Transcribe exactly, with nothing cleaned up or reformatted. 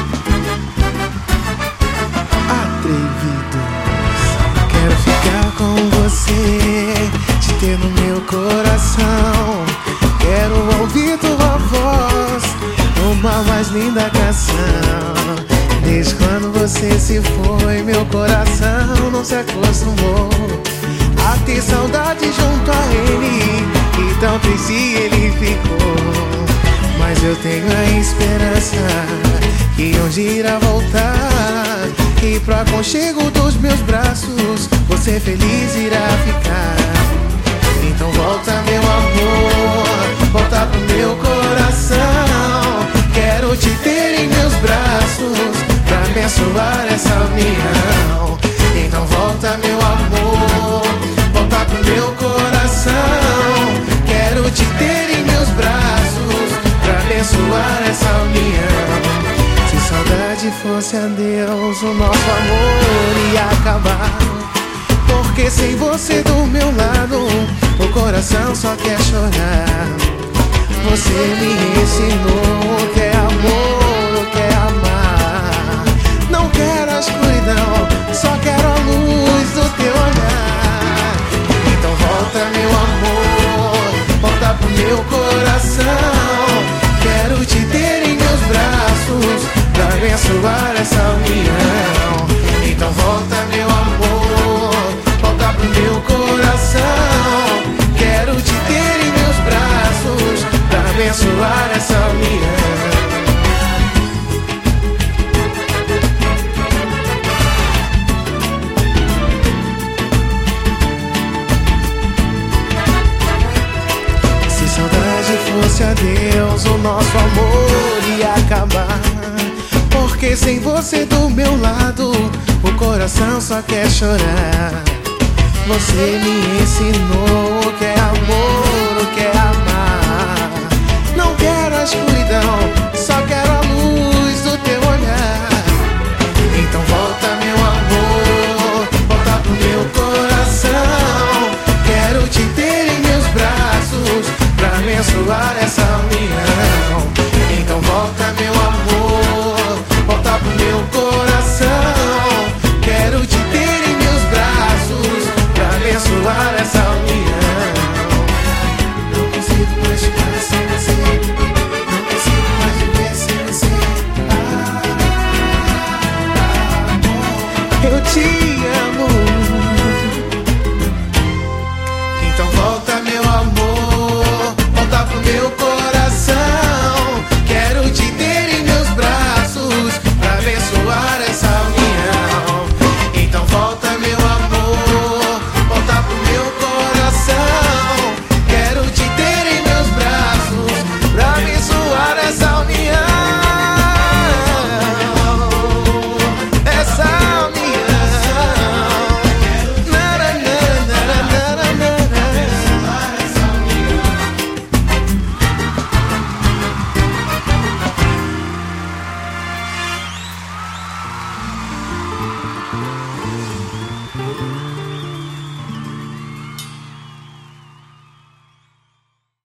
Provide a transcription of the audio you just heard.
Quero ficar com você, te ter no meu coração. Quero ouvir tua voz numa mais linda canção. Desde quando você se foi, meu coração não se acostumou a ter saudade junto a ele. Então triste ele ficou, mas eu tenho a esperança que um dia irá voltar, e pro aconchego dos meus braços você feliz irá ficar. Então volta, meu amor, volta pro meu coração. Quero te ter em meus braços pra abençoar essa união. Então volta, meu amor, volta pro meu coração. Quero te ter em meus braços pra abençoar essa união. Se saudade fosse a Deus, o nosso amor ia acabar. Porque sem você do meu lado, o coração só quer chorar. Você me ensinou o que é amor, o que é amar. Não quero a escuridão, só quero a luz do teu olhar. Então volta, meu amor, volta pro meu coração. Quero te ter em meus braços pra abençoar essa união. Então volta, meu amor, volta pro meu coração. Quero te ter em meus braços pra abençoar essa união. Se saudade fosse a Deus, o nosso amor ia acabar. Porque sem você do meu lado, o coração só quer chorar. Você me ensinou o que é amor, o que é amar. Não quero a escuridão, só quero a luz do teu olhar. Então volta, meu amor, volta pro meu coração. Quero te ter em meus braços pra abençoar essa